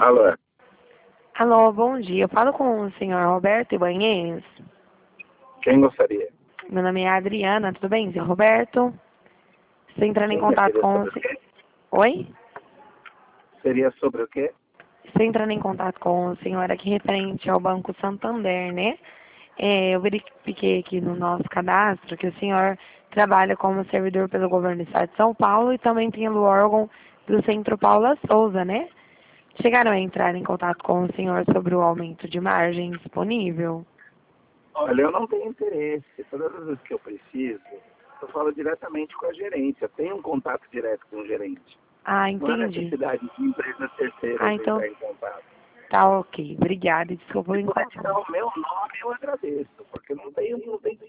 Alô, Alô, bom dia. Eu falo com o senhor Roberto Ibanez. quem gostaria? Meu nome é Adriana, tudo bem, senhor Roberto? Estou entrando em Sim, contato seria com sobre o o senhor. quê? Oi? Seria sobre o quê? Estou entrando em contato com o senhor aqui referente ao Banco Santander, né? Eu verifiquei aqui no nosso cadastro que o senhor trabalha como servidor pelo governo do estado de São Paulo e também pelo órgão do Centro Paula Souza, né? Chegaram a entrar em contato com o senhor sobre o aumento de margem disponível? Olha, eu não tenho interesse. Todas as vezes que eu preciso, eu falo diretamente com a gerência. Tenho um contato direto com o gerente. Ah, Não há entendi. necessidade de empresas terceiras Então entrar em contato. tá ok. Obrigada. Desculpa o Se puder te incômodo. dar o meu nome, eu agradeço, porque não tem